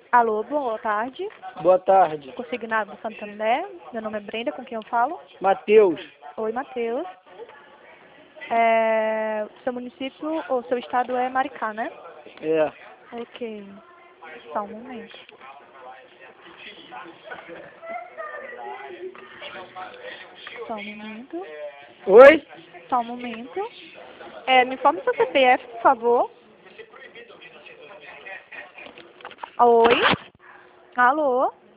Alô, boa tarde. Boa tarde. Consignado do Santander. Meu nome é Brenda, com quem eu falo? Matheus. Oi, Matheus. Seu município ou seu estado é Maricá, né? É. Ok. Só um momento. Só um momento. Oi? Só um momento. Me informe seu CPF, por favor. Oi? Alô?